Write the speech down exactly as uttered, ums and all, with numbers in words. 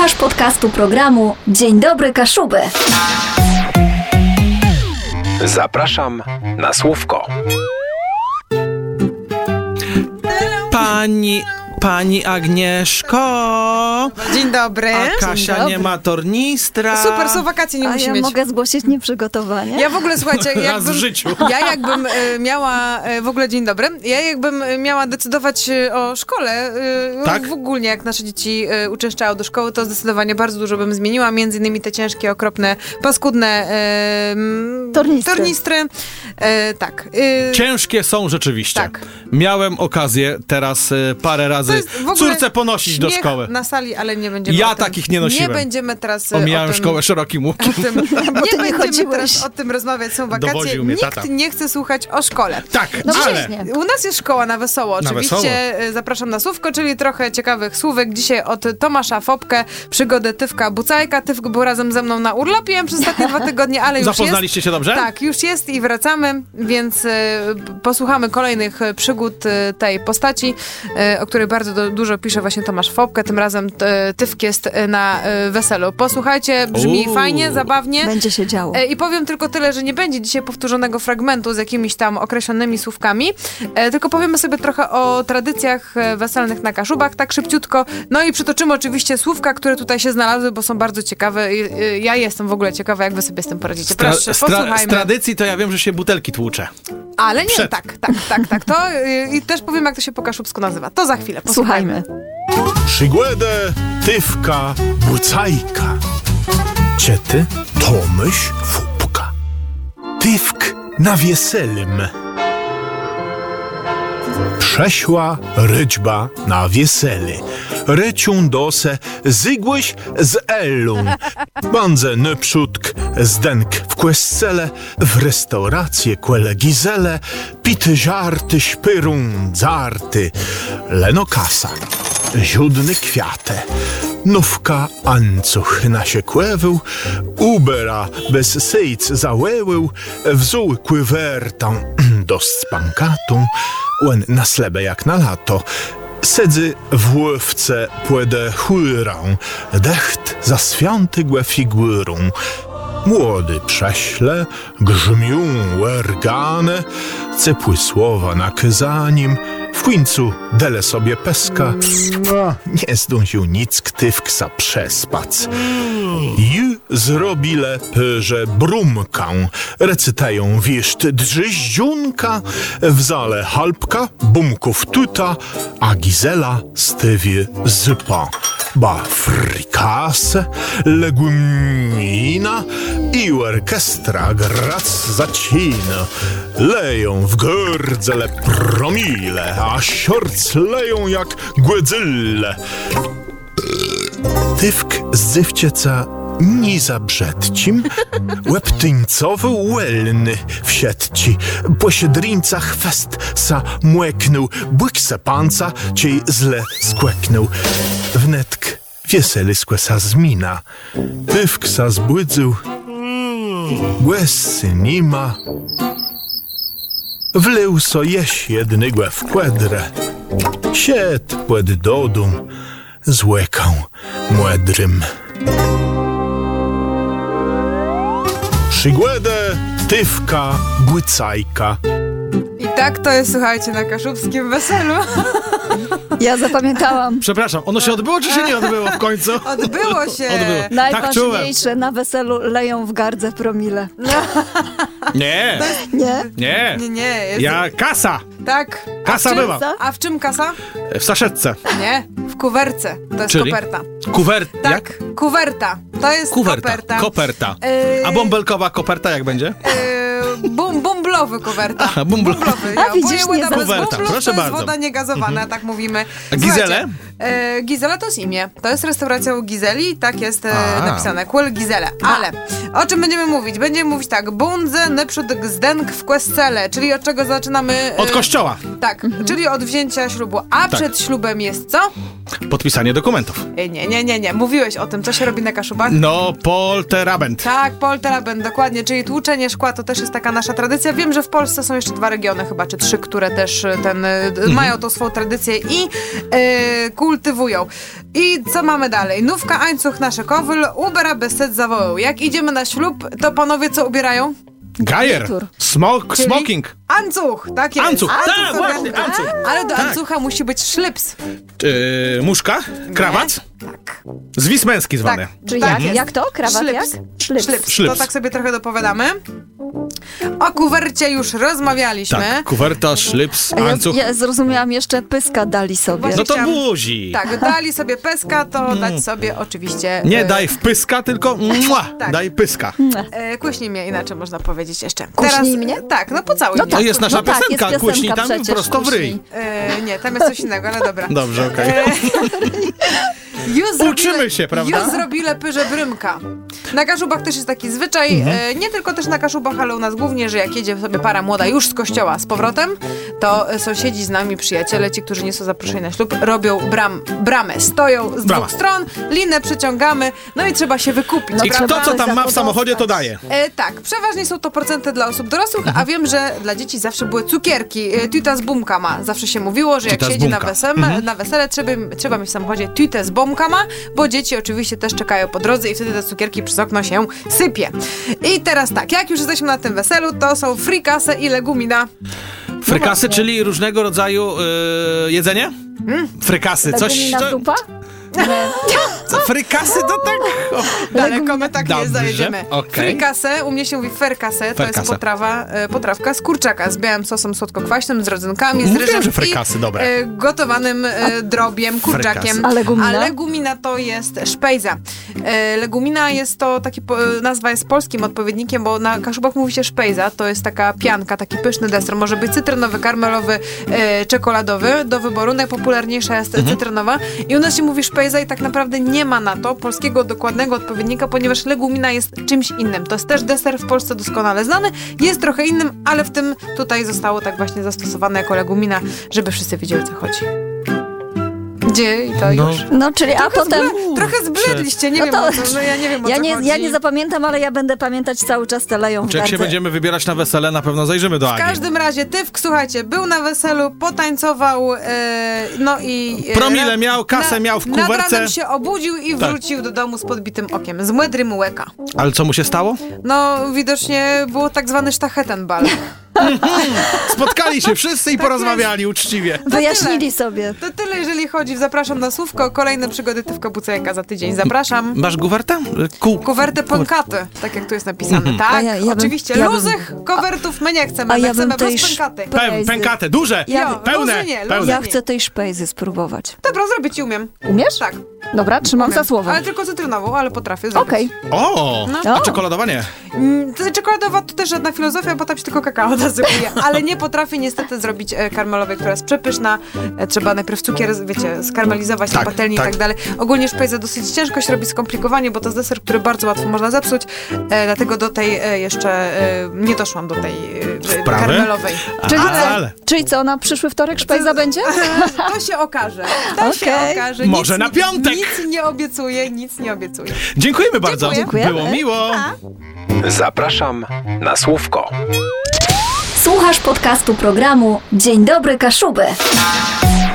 Słuchasz podcastu programu Dzień dobry Kaszuby. Zapraszam na słówko. Pani, pani Agnieszko. Dzień dobry. A Kasia Dzień dobry. nie ma tornistra. Super, są wakacje, nie A musi ja mieć. mogę zgłosić nieprzygotowanie? Ja w ogóle, słuchajcie, Raz jakbym, w życiu. ja jakbym e, miała, e, w ogóle dzień dobry, ja jakbym e, miała decydować e, o szkole, e, Tak? w ogóle jak nasze dzieci e, uczęszczały do szkoły, to zdecydowanie bardzo dużo bym zmieniła, między innymi te ciężkie, okropne, paskudne e, m, Tornistry. tornistry. E, tak. E, Ciężkie są rzeczywiście. Tak. Miałem okazję teraz y, parę to razy jest w ogóle córce ponosić do śmiech szkoły. na sali, ale nie będziemy Ja o tym, takich nie nosiłem. Nie będziemy teraz e, Omijałem o tym... szkołę szerokim łukiem. O tym, Bo nie ty nie będziemy chodziłeś. teraz o tym rozmawiać, są wakacje. Dowodził mnie Nikt tata. nie chce słuchać o szkole. Tak, No ale właśnie. U nas jest szkoła na wesoło. Na Oczywiście wesoło. y, zapraszam na słówko, czyli trochę ciekawych słówek. Dzisiaj od Tomasza Fopkę, przygody Tywka Bucajka. Tywk był razem ze mną na urlopie przez ostatnie dwa tygodnie, ale już zapoznaliście jest. się dobrze? Tak, już jest i wracamy, więc y, posłuchamy kolejnych y, przygód y, tej postaci, y, o której bardzo do, dużo pisze właśnie Tomasz Fopkę. Tym razem y, Tywk jest y, na y, weselu. Posłuchajcie, brzmi Uuu. fajnie, zabawnie. Będzie się działo. E, I powiem tylko tyle, że nie będzie dzisiaj powtórzonego fragmentu z jakimiś tam określonymi słówkami, e, tylko powiemy sobie trochę o tradycjach e, weselnych na Kaszubach, tak szybciutko. No i przytoczymy oczywiście słówka, które tutaj się znalazły, bo są bardzo ciekawe. I, e, ja jestem w ogóle ciekawa, jak wy sobie z tym poradzicie. Proszę, z, tra- z posłuchajmy. tradycji to ja wiem, że się butelki tłucze. Ale nie, przed. tak, tak, tak, tak. To e, i też powiem, jak to się po kaszubsku nazywa. To za chwilę, posłuchajmy. Słuchajmy. Przygłedę Tywka Bucajka. Ciety Tomyś Fupka. Tywk na wieselym. Przeszła rydźba na wiesely. Ryciun dose zygłyś z Ellą. Bandze neprzódk zdenk w kwescele, w restaurację kwele gizele, pity żarty śpyrun dzarty, leno kasa, ziudny kwiate. Nówka ancuch na się kłewył, ubera bez sejc załełył, wzół kływertą do spankatą, łen na slebę jak na lato. Sedzy w ływce płedę chłyrą, decht za świątygłe figurą. Młody prześle, grzmią łergane, cepły słowa za nim. W końcu dele sobie peska, no, nie zdążył nic ktywksa przespać. I zrobile pyrze brumkę, recytają wieszty drzyździunka, w zale halpka, bumków tuta, a Gizela stywie zypa. Ba frikase, legumina i orkiestra grac zacina. Leją w gardzele promile, a siorc leją jak głedzyle. Tywk z dzywcieca ni za brzedcim, łeptyńcowy łelny wsiedci, po siedrińcach fest sa młeknął, błyk se panca ciej zle skłeknął. Wnetk wiesely skłesa zmina, Tywk sa zbłydzył, łezsy nima. Wlył so jeś jednygłe w kłedrę, sied płed dodum, złekał młedrym. Przygłedę Tywka Bucajka. I tak to jest, słuchajcie, na kaszubskim weselu. Ja zapamiętałam. Przepraszam, ono się odbyło, czy się nie odbyło w końcu? Odbyło się. Odbyło. Najważniejsze, na weselu leją w gardze promile. Nie, Nie? nie. Nie, nie. Jest... Ja kasa. Tak. Kasa czym była. co? A w czym kasa? W saszetce. Nie, w kuwerce. To jest Czyli? koperta. Kuwert. Tak, Jak? kuwerta. To jest Kuwerta. koperta. Koperta. Yy, A bąbelkowa koperta jak będzie? Yy, bum, bumblowy kuwerta. Aha, bumblowy. Bumblowy. A ja. widzisz, Bo nie woda znam. bez Kuwerta, bumblów proszę to jest bardzo. woda niegazowana, tak mówimy. A Gizele? Słuchajcie, e, Gizela to jest imię. To jest restauracja u Gizeli, tak jest e, A. napisane. Kul Gizele. Ale o czym będziemy mówić? Będziemy mówić tak. Bundze neprzód zdenk w kwestele, czyli od czego zaczynamy? E, Od kościoła. Tak, czyli od wzięcia ślubu. A przed ślubem jest co? Podpisanie dokumentów. E, nie, nie, nie, nie. Mówiłeś o tym, co się robi na Kaszubach? No, polterabend. Tak, polterabend, dokładnie, czyli tłuczenie szkła to też jest taka nasza tradycja. Wiem, że w Polsce są jeszcze dwa regiony chyba, czy trzy, które też ten, mhm. mają tą swoją tradycję i e, ku kultywują. I co mamy dalej? Nówka Ańcuch nasze kowyl, ubera beset zawołał. Jak idziemy na ślub, to panowie co ubierają? Gajer. Garnitur. Smok, Czyli smoking. Ancuch, tak jest. Ancuch, tak, to właśnie, garnitur. ancuch. Ale do Tak. ancucha musi być szlips. Yy, muszka, krawat, Tak. zwis męski zwany. Tak. Czyli Tak jak, jest. jak to? Krawat Szlips. jak? Szlips. Szlips. Szlips. To tak sobie trochę dopowiadamy. O kuwercie już rozmawialiśmy. Tak, kuwerta, szlips, A Ja, łańcuch. ja zrozumiałam, jeszcze pyska dali sobie. Właśnie No to chciałam- buzi. Tak, dali sobie peska, to dać sobie oczywiście... Nie e, daj w pyska, tylko mua, Tak. daj pyska. E, kuśnij mnie, inaczej można powiedzieć jeszcze. Kuśnij mnie? Tak, no pocałuj No mnie. To jest nasza no tak, jest piosenka, piosenka kuśnij tam przecież, prosto w ryj. kuśnij. E, nie, tam jest coś innego, ale dobra. Dobrze, okej. E, już Uczymy zrobili- się, prawda? Już zrobili pyrze brymka. Na Kaszubach też jest taki zwyczaj, Mhm. e, nie tylko też na Kaszubach, ale u nas głównie, że jak jedzie sobie para młoda już z kościoła z powrotem, to e, sąsiedzi z nami, przyjaciele, ci, którzy nie są zaproszeni na ślub, robią bram, bramę. Stoją z Brama. dwóch stron, linę przeciągamy, no i trzeba się wykupić. No I prawda? kto co tam ma w samochodzie, to daje. E, tak, przeważnie są to procenty dla osób dorosłych, a wiem, że dla dzieci zawsze były cukierki. E, Tüte z bumkama. Zawsze się mówiło, że jak Tüte z się jedzie na, bumka. wesele, na wesele, trzeba, trzeba mieć w samochodzie tüte z bumkama, bo dzieci oczywiście też czekają po drodze i wtedy te cukierki przez okno się sypie. I teraz tak, jak już jesteśmy na tym weselu, to są frikasy i legumina. Frykasy, czyli różnego rodzaju yy, jedzenie? Frykasy, coś... Legumina co- zupa? co, frykasy to tak... O, Daleko my tak nie Dobrze, zajedziemy. okej. Frikasę, u mnie się mówi ferkasę, to jest Ferkasę. potrawa, e, potrawka z kurczaka, z białym sosem słodko-kwaśnym, z rodzynkami, z Mówiłem, ryżem że frykasy, i dobre. e, gotowanym e, drobiem, kurczakiem. Frykasy. A legumina? A legumina to jest szpejza. E, legumina jest to taki, po, nazwa jest polskim odpowiednikiem, bo na Kaszubach mówi się szpejza, to jest taka pianka, taki pyszny deser, może być cytrynowy, karmelowy, e, czekoladowy, do wyboru, najpopularniejsza jest Mhm. cytrynowa i u nas się mówi szpejza i tak naprawdę nie ma na to polskiego dokładnego odpowiednika, ponieważ legumina jest czymś innym. To jest też deser w Polsce doskonale znany, jest trochę innym, ale w tym tutaj zostało tak właśnie zastosowane jako legumina, żeby wszyscy wiedzieli, o co chodzi. Gdzie i to No. już. No, czyli a potem... Zble- trochę zbledliście, nie No wiem to- o co, no ja nie wiem o Ja co nie, chodzi. ja nie zapamiętam, ale ja będę pamiętać cały czas te leją w Czy jak się gardle. będziemy wybierać na wesele, na pewno zajrzymy do W Agi. każdym razie Tywk, słuchajcie, był na weselu, potańcował, e, no i... E, Promile ra- miał, kasę miał w Nad kuwerce. ranem się obudził i Tak. wrócił do domu z podbitym okiem. Z młedrym łeka. Ale co mu się stało? No, widocznie było tak zwany sztachetenbal. Spotkali się wszyscy i Tak porozmawiali uczciwie. Wyjaśnili sobie. To tyle, jeżeli chodzi. Zapraszam na słówko. Kolejne przygody Tywka Bucejaka za tydzień. Zapraszam. Masz guwertę? Ku... Kuwertę pękaty, tak jak tu jest napisane. Tak, A ja- ja bym- oczywiście. ja bym- Luzych kowertów my nie chcemy. A My ja bym chcemy tej bez pękaty. szp- Pę, pękate, duże, Ja- pełne, luzy nie, luzy pełne. Ja chcę tej szpejzy spróbować. Dobra, zrobić ci umiem. Umiesz? Tak. Dobra, trzymam umiem. za słowo. Ale tylko cytrynową, ale potrafię zrobić. Okej. O, No. a czekoladowa nie. Mm, to Czekoladowa to też żadna filozofia, bo tam się tylko kakao nasypuje. Ale nie potrafię niestety zrobić e, karmelowej, która jest przepyszna. E, trzeba najpierw cukier, wiecie, skarmelizować Tak, na patelni tak. i tak dalej. Ogólnie szpejza dosyć ciężko się robi skomplikowanie, bo to jest deser, który bardzo łatwo można zepsuć. E, dlatego do tej e, jeszcze e, nie doszłam do tej e, Wprawy? karmelowej. Czyli, Ale- czyli co, na przyszły wtorek szpejza będzie? To się okaże. To się Okej. okaże. Może Nic na nie- piątek. Nic nie obiecuję, nic nie obiecuję. Dziękujemy bardzo. Dziękuję. Było miło. Zapraszam na słówko. Słuchasz podcastu programu Dzień Dobry Kaszuby.